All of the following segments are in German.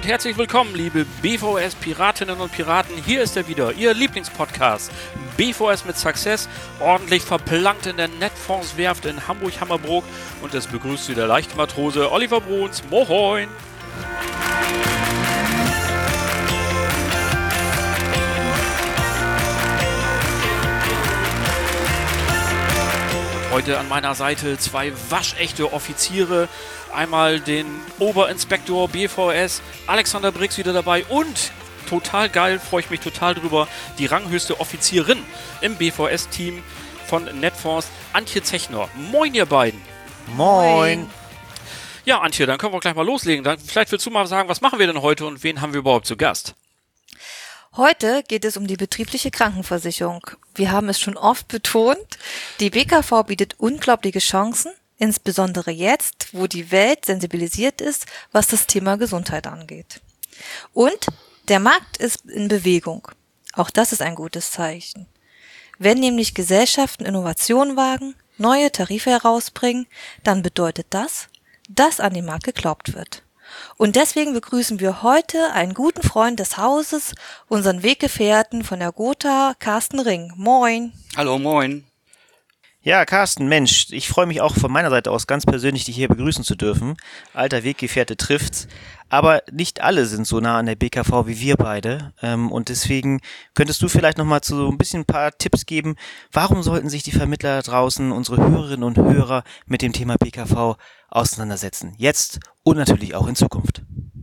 und herzlich willkommen, liebe BVS-Piratinnen und Piraten. Hier ist er wieder, Ihr Lieblingspodcast. BVS mit Success, ordentlich verplankt in der Netfonds-Werft in Hamburg-Hammerbrook. Und es begrüßt Sie der Leichtmatrose Oliver Bruns. Moin! Heute an meiner Seite zwei waschechte Offiziere. Einmal den Oberinspektor BVS, Alexander Brix wieder dabei und, total geil, freue ich mich total drüber, die ranghöchste Offizierin im BVS-Team von Netfonds, Antje Zechner. Moin, ihr beiden. Moin. Ja, Antje, dann können wir gleich mal loslegen. Vielleicht willst du mal sagen, was machen wir denn heute und wen haben wir überhaupt zu Gast? Heute geht es um die betriebliche Krankenversicherung. Wir haben es schon oft betont, die BKV bietet unglaubliche Chancen, insbesondere jetzt, wo die Welt sensibilisiert ist, was das Thema Gesundheit angeht. Und der Markt ist in Bewegung. Auch das ist ein gutes Zeichen. Wenn nämlich Gesellschaften Innovationen wagen, neue Tarife herausbringen, dann bedeutet das, dass an den Markt geglaubt wird. Und deswegen begrüßen wir heute einen guten Freund des Hauses, unseren Weggefährten von der Gotha, Carsten Ring. Moin. Hallo, moin. Ja, Carsten, Mensch, ich freue mich auch von meiner Seite aus ganz persönlich, dich hier begrüßen zu dürfen. Alter Weggefährte trifft's. Aber nicht alle sind so nah an der BKV wie wir beide. Und deswegen könntest du vielleicht nochmal so ein paar Tipps geben. Warum sollten sich die Vermittler da draußen, unsere Hörerinnen und Hörer mit dem Thema BKV auseinandersetzen? Jetzt und natürlich auch in Zukunft.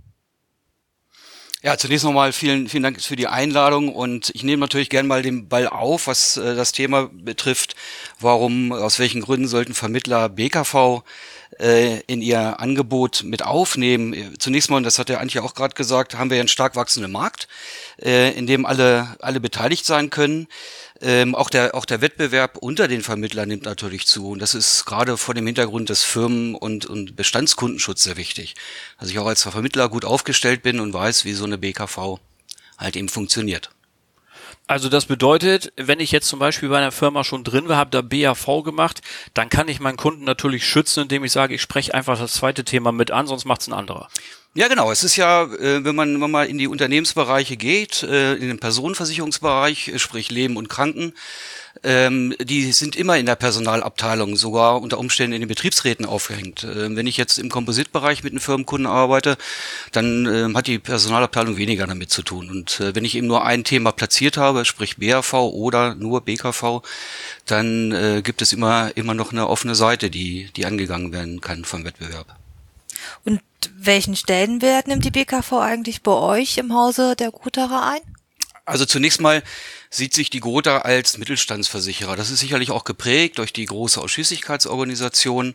Ja, zunächst nochmal vielen Dank für die Einladung und ich nehme natürlich gern mal den Ball auf, was das Thema betrifft. Aus welchen Gründen sollten Vermittler BKV in ihr Angebot mit aufnehmen? Zunächst mal, und das hat der Antje auch gerade gesagt, haben wir ja einen stark wachsenden Markt, in dem alle beteiligt sein können. Auch der Wettbewerb unter den Vermittlern nimmt natürlich zu. Und das ist gerade vor dem Hintergrund des Firmen- und Bestandskundenschutz sehr wichtig. Dass ich auch als Vermittler gut aufgestellt bin und weiß, wie so eine BKV halt eben funktioniert. Also das bedeutet, wenn ich jetzt zum Beispiel bei einer Firma schon drin war, habe da BAV gemacht, dann kann ich meinen Kunden natürlich schützen, indem ich sage, ich spreche einfach das zweite Thema mit an, sonst macht es ein anderer. Ja, genau. Es ist ja, wenn man mal in die Unternehmensbereiche geht, in den Personenversicherungsbereich, sprich Leben und Kranken, die sind immer in der Personalabteilung, sogar unter Umständen in den Betriebsräten aufgehängt. Wenn ich jetzt im Kompositbereich mit einem Firmenkunden arbeite, dann hat die Personalabteilung weniger damit zu tun. Und wenn ich eben nur ein Thema platziert habe, sprich BAV oder nur BKV, dann gibt es immer noch eine offene Seite, die angegangen werden kann vom Wettbewerb. Und welchen Stellenwert nimmt die BKV eigentlich bei euch im Hause der Gotha ein? Also zunächst mal sieht sich die Gotha als Mittelstandsversicherer. Das ist sicherlich auch geprägt durch die große Ausschließlichkeitsorganisation.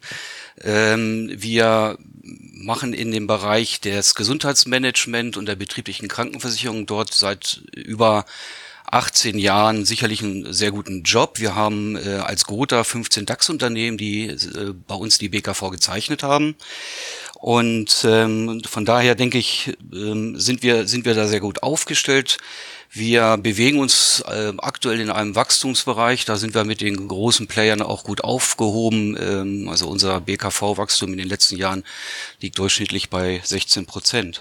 Wir machen in dem Bereich des Gesundheitsmanagement und der betrieblichen Krankenversicherung dort seit über 18 Jahren sicherlich einen sehr guten Job. Wir haben als Gotha 15 DAX-Unternehmen, die bei uns die BKV gezeichnet haben. Und von daher denke ich, sind wir da sehr gut aufgestellt. Wir bewegen uns aktuell in einem Wachstumsbereich, da sind wir mit den großen Playern auch gut aufgehoben. Also unser BKV-Wachstum in den letzten Jahren liegt durchschnittlich bei 16%.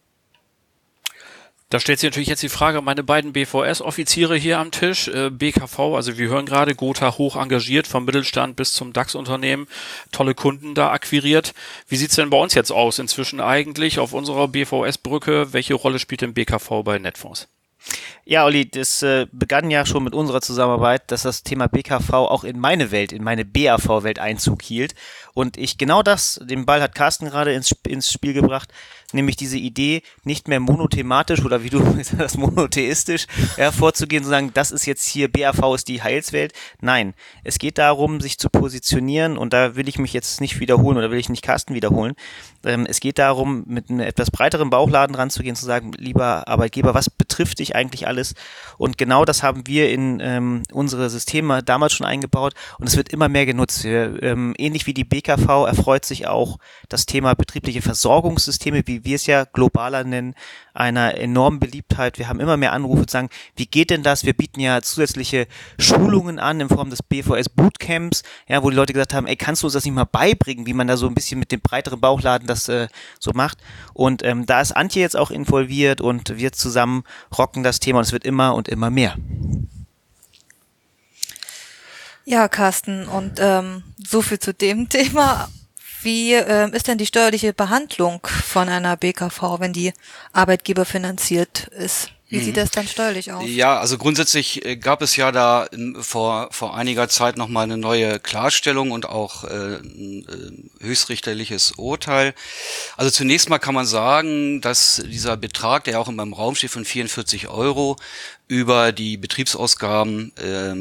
Da stellt sich natürlich jetzt die Frage, meine beiden BVS-Offiziere hier am Tisch, BKV, also wir hören gerade, Gotha hoch engagiert, vom Mittelstand bis zum DAX-Unternehmen, tolle Kunden da akquiriert. Wie sieht's denn bei uns jetzt aus inzwischen eigentlich auf unserer BVS-Brücke? Welche Rolle spielt denn BKV bei Netfonds? Ja, Olli, das begann ja schon mit unserer Zusammenarbeit, dass das Thema BKV auch in meine Welt, in meine BAV-Welt Einzug hielt. Und den Ball hat Carsten gerade ins Spiel gebracht, nämlich diese Idee, nicht mehr monothematisch oder wie du das monotheistisch vorzugehen, zu sagen, das ist jetzt hier, BAV ist die Heilswelt. Nein, es geht darum, sich zu positionieren und da will ich mich jetzt nicht wiederholen oder will ich nicht Carsten wiederholen. Es geht darum, mit einem etwas breiteren Bauchladen ranzugehen, zu sagen, lieber Arbeitgeber, was betrifft dich eigentlich alles alles. Und genau das haben wir in unsere Systeme damals schon eingebaut und es wird immer mehr genutzt. Ähnlich wie die BKV erfreut sich auch das Thema betriebliche Versorgungssysteme, wie wir es ja globaler nennen, einer enormen Beliebtheit. Wir haben immer mehr Anrufe, sagen, wie geht denn das? Wir bieten ja zusätzliche Schulungen an in Form des BVS Bootcamps, ja, wo die Leute gesagt haben, ey, kannst du uns das nicht mal beibringen, wie man da so ein bisschen mit dem breiteren Bauchladen das so macht? Und da ist Antje jetzt auch involviert und wir zusammen rocken das Thema und es wird immer und immer mehr. Ja, Carsten, und so viel zu dem Thema. Wie ist denn die steuerliche Behandlung von einer BKV, wenn die Arbeitgeber finanziert ist? Wie sieht das dann steuerlich aus? Ja, also grundsätzlich gab es ja da vor einiger Zeit nochmal eine neue Klarstellung und auch ein höchstrichterliches Urteil. Also zunächst mal kann man sagen, dass dieser Betrag, der auch in meinem Raum steht von 44 € über die Betriebsausgaben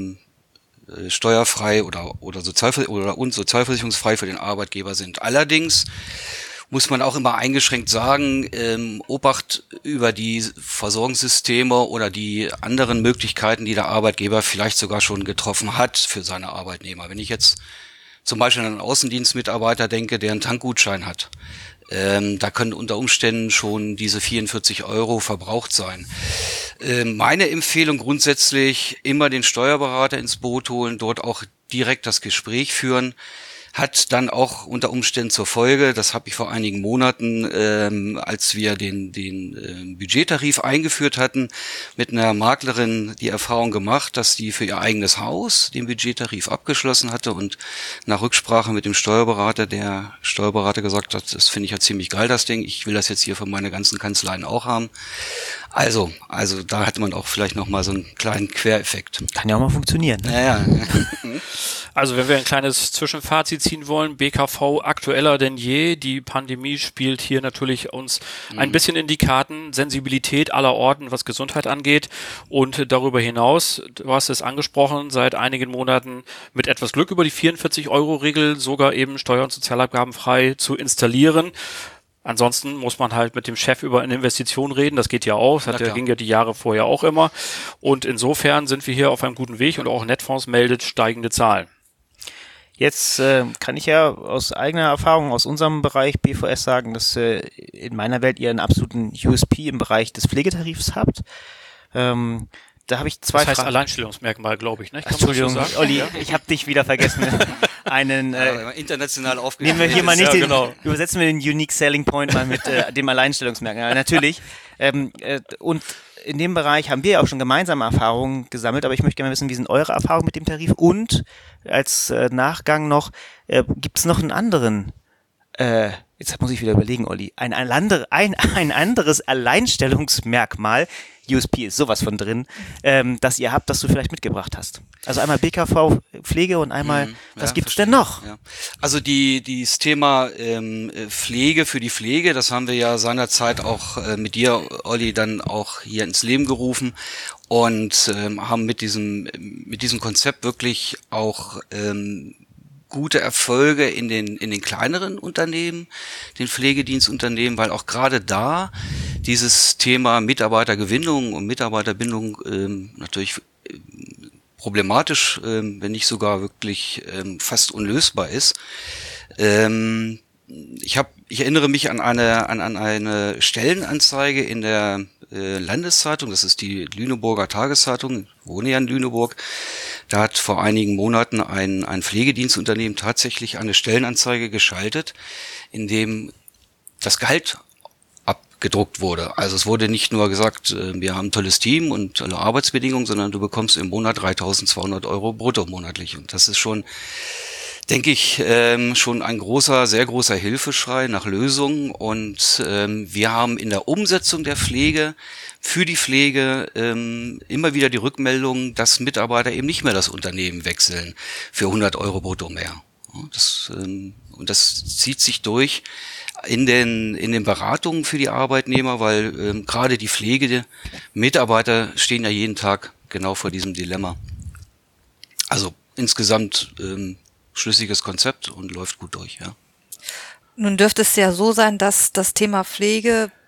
steuerfrei oder sozialversicherungsfrei für den Arbeitgeber sind. Allerdings muss man auch immer eingeschränkt sagen, Obacht über die Versorgungssysteme oder die anderen Möglichkeiten, die der Arbeitgeber vielleicht sogar schon getroffen hat für seine Arbeitnehmer. Wenn ich jetzt zum Beispiel an einen Außendienstmitarbeiter denke, der einen Tankgutschein hat, da können unter Umständen schon diese 44 € verbraucht sein. Meine Empfehlung grundsätzlich, immer den Steuerberater ins Boot holen, dort auch direkt das Gespräch führen, hat dann auch unter Umständen zur Folge, das habe ich vor einigen Monaten, als wir den Budgettarif eingeführt hatten, mit einer Maklerin die Erfahrung gemacht, dass die für ihr eigenes Haus den Budgettarif abgeschlossen hatte und nach Rücksprache mit dem Steuerberater, der Steuerberater gesagt hat, das finde ich ja ziemlich geil, das Ding, ich will das jetzt hier für meine ganzen Kanzleien auch haben. Also da hatte man auch vielleicht nochmal so einen kleinen Quereffekt. Kann ja auch mal funktionieren. Ne? Ja. Also wenn wir ein kleines Zwischenfazit ziehen wollen, BKV aktueller denn je. Die Pandemie spielt hier natürlich uns ein bisschen in die Karten. Sensibilität aller Orten, was Gesundheit angeht. Und darüber hinaus, du hast es angesprochen, seit einigen Monaten mit etwas Glück über die 44-Euro-Regel sogar eben Steuer- und Sozialabgaben frei zu installieren. Ansonsten muss man halt mit dem Chef über eine Investition reden, das geht ja auch, ging ja die Jahre vorher auch immer. Und insofern sind wir hier auf einem guten Weg und auch Netfonds meldet steigende Zahlen. Jetzt kann ich ja aus eigener Erfahrung aus unserem Bereich BVS sagen, dass in meiner Welt ihr einen absoluten USP im Bereich des Pflegetarifs habt. Da habe ich zwei Das heißt Fragen. Alleinstellungsmerkmal, glaube ich, ne? Entschuldigung, Olli, ja? Ich habe dich wieder vergessen. International aufgenommen. Nehmen wir hier mal nicht genau. Übersetzen wir den Unique Selling Point mal mit dem Alleinstellungsmerkmal. Natürlich. Und in dem Bereich haben wir ja auch schon gemeinsame Erfahrungen gesammelt, aber ich möchte gerne wissen, wie sind eure Erfahrungen mit dem Tarif? Und als Nachgang noch, gibt es noch einen anderen, jetzt muss ich wieder überlegen, Olli, ein anderes Alleinstellungsmerkmal, USP ist sowas von drin, das ihr habt, das du vielleicht mitgebracht hast. Also einmal BKV Pflege und einmal, was gibt's denn noch? Ja. Also das Thema Pflege für die Pflege, das haben wir ja seinerzeit auch mit dir, Olli, dann auch hier ins Leben gerufen und haben mit diesem Konzept wirklich auch gute Erfolge in den kleineren Unternehmen, den Pflegedienstunternehmen, weil auch gerade da dieses Thema Mitarbeitergewinnung und Mitarbeiterbindung natürlich problematisch, wenn nicht sogar wirklich fast unlösbar ist. Ich erinnere mich an eine Stellenanzeige in der Landeszeitung, das ist die Lüneburger Tageszeitung, ich wohne ja in Lüneburg. Da hat vor einigen Monaten ein Pflegedienstunternehmen tatsächlich eine Stellenanzeige geschaltet, in dem das Gehalt abgedruckt wurde. Also es wurde nicht nur gesagt, wir haben ein tolles Team und tolle Arbeitsbedingungen, sondern du bekommst im Monat 3.200 € brutto monatlich. Und das ist schon, denke ich, schon ein sehr großer Hilfeschrei nach Lösungen. Und wir haben in der Umsetzung der Pflege, für die Pflege immer wieder die Rückmeldung, dass Mitarbeiter eben nicht mehr das Unternehmen wechseln für 100 € brutto mehr. Und das zieht sich durch in den Beratungen für die Arbeitnehmer, weil gerade die Pflegemitarbeiter stehen ja jeden Tag genau vor diesem Dilemma. Also insgesamt schlüssiges Konzept und läuft gut durch, ja. Nun dürfte es ja so sein, dass das Thema Pflege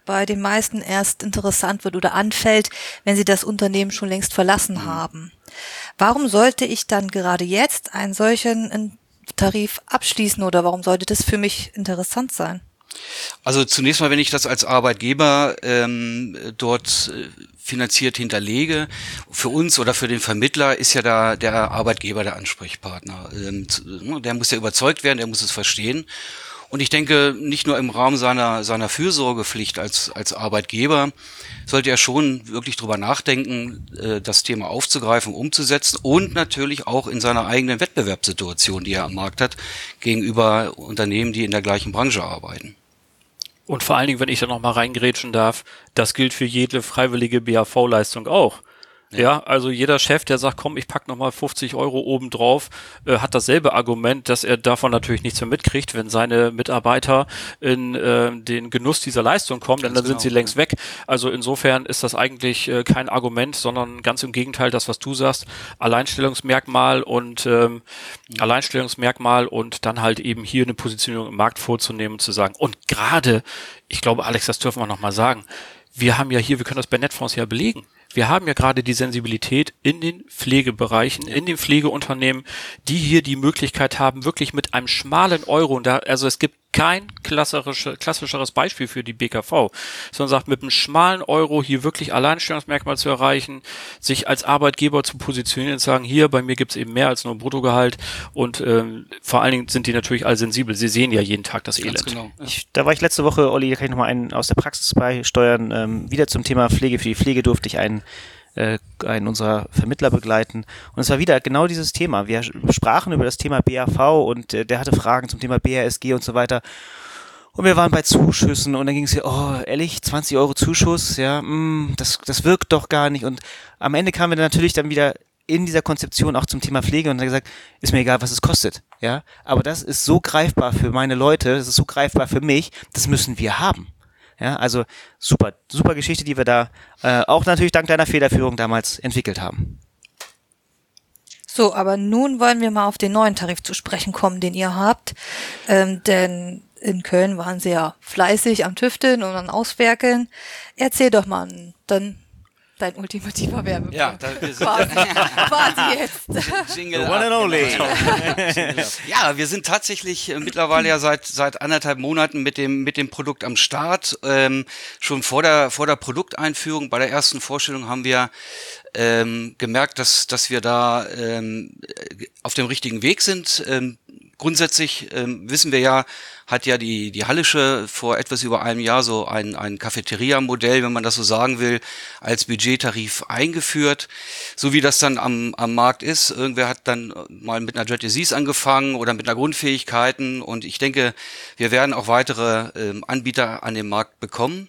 bei den meisten erst interessant wird oder anfällt, wenn sie das Unternehmen schon längst verlassen haben. Warum sollte ich dann gerade jetzt einen solchen Tarif abschließen oder warum sollte das für mich interessant sein? Also zunächst mal, wenn ich das als Arbeitgeber dort finanziert hinterlege, für uns oder für den Vermittler ist ja da der Arbeitgeber der Ansprechpartner. Der muss ja überzeugt werden, der muss es verstehen. Und ich denke, nicht nur im Rahmen seiner Fürsorgepflicht als Arbeitgeber sollte er schon wirklich drüber nachdenken, das Thema aufzugreifen, umzusetzen und natürlich auch in seiner eigenen Wettbewerbssituation, die er am Markt hat, gegenüber Unternehmen, die in der gleichen Branche arbeiten. Und vor allen Dingen, wenn ich da noch mal reingrätschen darf, das gilt für jede freiwillige BAV-Leistung auch. Ja, also jeder Chef, der sagt, komm, ich pack nochmal 50 Euro obendrauf, hat dasselbe Argument, dass er davon natürlich nichts mehr mitkriegt, wenn seine Mitarbeiter in den Genuss dieser Leistung kommen, denn dann sind sie längst weg. Also insofern ist das eigentlich kein Argument, sondern ganz im Gegenteil, das, was du sagst, Alleinstellungsmerkmal und dann halt eben hier eine Positionierung im Markt vorzunehmen und zu sagen, und gerade, ich glaube, Alex, das dürfen wir noch mal sagen, wir haben ja hier, wir können das bei Netfonds ja belegen. Wir haben ja gerade die Sensibilität in den Pflegebereichen, in den Pflegeunternehmen, die hier die Möglichkeit haben, wirklich mit einem schmalen Euro, also es gibt kein klassischeres Beispiel für die BKV, sondern sagt, mit einem schmalen Euro hier wirklich Alleinstellungsmerkmal zu erreichen, sich als Arbeitgeber zu positionieren und sagen, hier, bei mir gibt's eben mehr als nur ein Bruttogehalt und vor allen Dingen sind die natürlich alle sensibel. Sie sehen ja jeden Tag das Elend. Genau. Ja. Da war ich letzte Woche, Olli, da kann ich nochmal einen aus der Praxis beisteuern. Wieder zum Thema Pflege. Für die Pflege durfte ich einen unserer Vermittler begleiten. Und es war wieder genau dieses Thema. Wir sprachen über das Thema BAV und der hatte Fragen zum Thema BASG und so weiter. Und wir waren bei Zuschüssen und dann ging es hier, oh, ehrlich, 20 Euro Zuschuss, ja, das wirkt doch gar nicht. Und am Ende kamen wir dann natürlich dann wieder in dieser Konzeption auch zum Thema Pflege und haben gesagt, ist mir egal, was es kostet, ja. Aber das ist so greifbar für meine Leute, das ist so greifbar für mich, das müssen wir haben. Ja, also super Geschichte, die wir da auch natürlich dank deiner Federführung damals entwickelt haben. So, aber nun wollen wir mal auf den neuen Tarif zu sprechen kommen, den ihr habt, denn in Köln waren sie ja fleißig am Tüfteln und am Auswerkeln. Erzähl doch mal dann dein ultimativer Werbepunkt. Ja, wir sind quasi jetzt. Jingle One and only. Ja, wir sind tatsächlich mittlerweile ja seit 1,5 Monaten mit dem Produkt am Start. Schon vor der Produkteinführung, bei der ersten Vorstellung haben wir gemerkt, dass wir da auf dem richtigen Weg sind. Grundsätzlich wissen wir ja, hat ja die Hallische vor etwas über einem Jahr so ein Cafeteria-Modell, wenn man das so sagen will, als Budgettarif eingeführt. So wie das dann am Markt ist. Irgendwer hat dann mal mit einer Jet Disease angefangen oder mit einer Grundfähigkeiten und ich denke, wir werden auch weitere Anbieter an den Markt bekommen.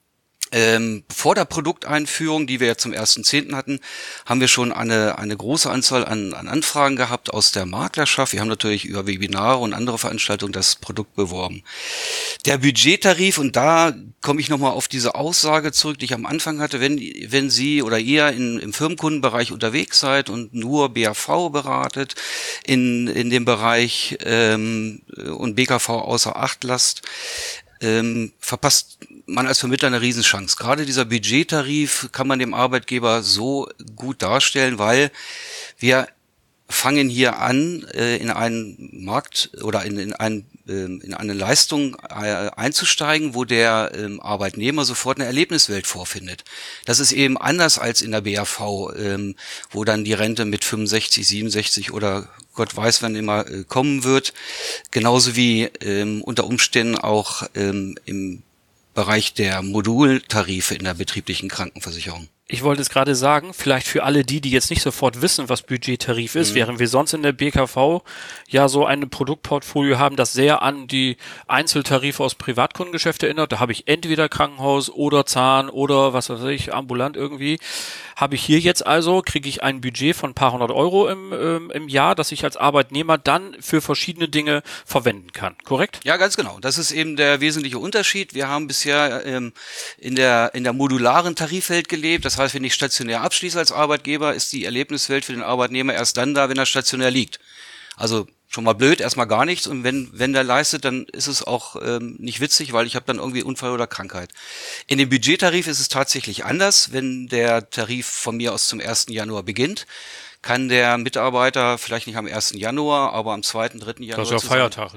Vor der Produkteinführung, die wir ja zum 1.10. hatten, haben wir schon eine große Anzahl an Anfragen gehabt aus der Maklerschaft. Wir haben natürlich über Webinare und andere Veranstaltungen das Produkt beworben. Der Budgettarif, und da komme ich nochmal auf diese Aussage zurück, die ich am Anfang hatte, wenn Sie oder ihr im Firmenkundenbereich unterwegs seid und nur BAV beratet, in dem Bereich und BKV außer Acht lasst, verpasst man als Vermittler eine Riesenchance. Gerade dieser Budgettarif kann man dem Arbeitgeber so gut darstellen, weil wir fangen hier an, in einen Markt oder in eine Leistung einzusteigen, wo der Arbeitnehmer sofort eine Erlebniswelt vorfindet. Das ist eben anders als in der BAV, wo dann die Rente mit 65, 67 oder Gott weiß, wann immer kommen wird. Genauso wie unter Umständen auch im Bereich der Modultarife in der betrieblichen Krankenversicherung. Ich wollte es gerade sagen, vielleicht für alle die jetzt nicht sofort wissen, was Budgettarif ist, während wir sonst in der BKV ja so ein Produktportfolio haben, das sehr an die Einzeltarife aus Privatkundengeschäft erinnert. Da habe ich entweder Krankenhaus oder Zahn oder was weiß ich, ambulant irgendwie. Habe ich hier jetzt also, kriege ich ein Budget von ein paar hundert Euro im Jahr, das ich als Arbeitnehmer dann für verschiedene Dinge verwenden kann. Korrekt? Ja, ganz genau. Das ist eben der wesentliche Unterschied. Wir haben bisher in der modularen Tarifwelt gelebt. Das heißt, wenn ich stationär abschließe als Arbeitgeber, ist die Erlebniswelt für den Arbeitnehmer erst dann da, wenn er stationär liegt. Also schon mal blöd, erstmal gar nichts. Und wenn der leistet, dann ist es auch nicht witzig, weil ich habe dann irgendwie Unfall oder Krankheit. In dem Budgettarif ist es tatsächlich anders. Wenn der Tarif von mir aus zum 1. Januar beginnt, kann der Mitarbeiter vielleicht nicht am 1. Januar, aber am 2., 3. Januar. Das ist ja Feiertag.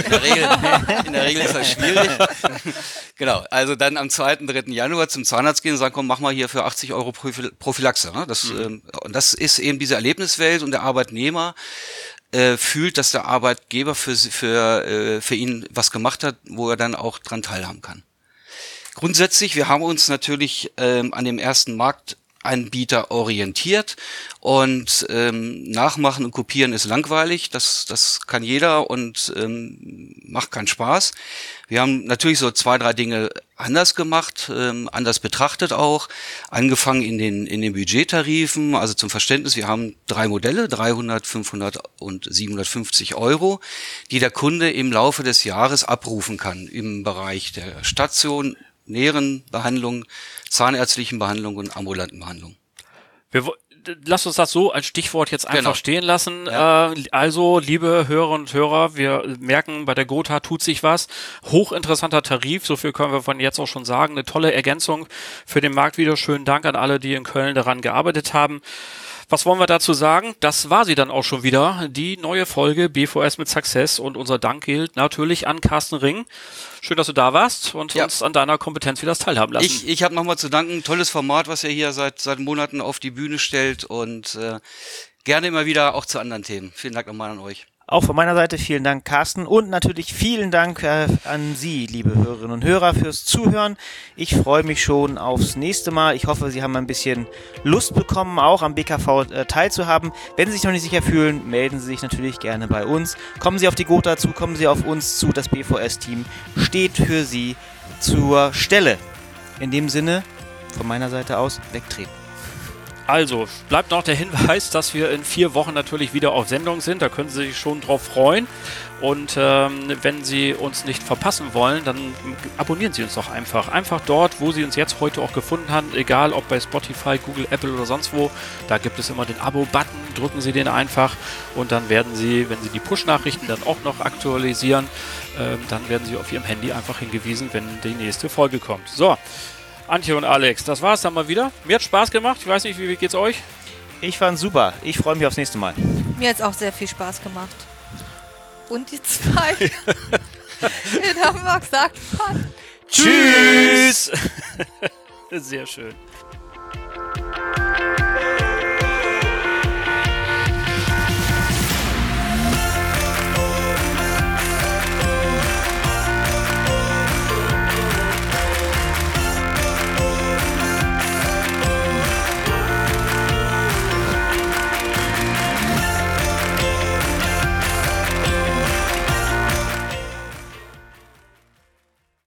In der Regel ist das schwierig. Genau, also dann am 2., 3. Januar zum Zahnarzt gehen und sagen, komm, mach mal hier für 80 € Prophylaxe. Ne? Und das ist eben diese Erlebniswelt, und der Arbeitnehmer fühlt, dass der Arbeitgeber für ihn was gemacht hat, wo er dann auch dran teilhaben kann. Grundsätzlich, wir haben uns natürlich an dem ersten Marktanbieter orientiert, und nachmachen und kopieren ist langweilig, das kann jeder und macht keinen Spaß. Wir haben natürlich so 2, 3 Dinge anders gemacht, anders betrachtet auch, angefangen in den Budgettarifen. Also zum Verständnis, wir haben 3 Modelle, 300, 500 und 750 €, die der Kunde im Laufe des Jahres abrufen kann im Bereich der stationären Behandlung, zahnärztlichen Behandlung und ambulanten Behandlung. Lass uns das so als Stichwort jetzt einfach stehen lassen. Ja. Also, liebe Hörerinnen und Hörer, wir merken, bei der Gotha tut sich was. Hochinteressanter Tarif, so viel können wir von jetzt auch schon sagen. Eine tolle Ergänzung für den Markt wieder. Schönen Dank an alle, die in Köln daran gearbeitet haben. Was wollen wir dazu sagen? Das war sie dann auch schon wieder, die neue Folge BVS mit Success, und unser Dank gilt natürlich an Carsten Ring. Schön, dass du da warst und uns an deiner Kompetenz wieder teilhaben lassen. Ich habe nochmal zu danken, tolles Format, was ihr hier seit Monaten auf die Bühne stellt, und gerne immer wieder auch zu anderen Themen. Vielen Dank nochmal an euch. Auch von meiner Seite vielen Dank, Carsten, und natürlich vielen Dank an Sie, liebe Hörerinnen und Hörer, fürs Zuhören. Ich freue mich schon aufs nächste Mal. Ich hoffe, Sie haben ein bisschen Lust bekommen, auch am BKV teilzuhaben. Wenn Sie sich noch nicht sicher fühlen, melden Sie sich natürlich gerne bei uns. Kommen Sie auf die Gotha zu, kommen Sie auf uns zu. Das BVS-Team steht für Sie zur Stelle. In dem Sinne, von meiner Seite aus, wegtreten. Also, bleibt noch der Hinweis, dass wir in 4 Wochen natürlich wieder auf Sendung sind. Da können Sie sich schon drauf freuen. Und wenn Sie uns nicht verpassen wollen, dann abonnieren Sie uns doch einfach. Einfach dort, wo Sie uns jetzt heute auch gefunden haben. Egal, ob bei Spotify, Google, Apple oder sonst wo. Da gibt es immer den Abo-Button. Drücken Sie den einfach. Und dann werden Sie, wenn Sie die Push-Nachrichten dann auch noch aktualisieren, dann werden Sie auf Ihrem Handy einfach hingewiesen, wenn die nächste Folge kommt. So. Antje und Alex, das war's dann mal wieder. Mir hat Spaß gemacht. Ich weiß nicht, wie geht's euch? Ich fand's super. Ich freue mich aufs nächste Mal. Mir hat's auch sehr viel Spaß gemacht. Und die 2 in Hamburg sagt man. Tschüss! Sehr schön.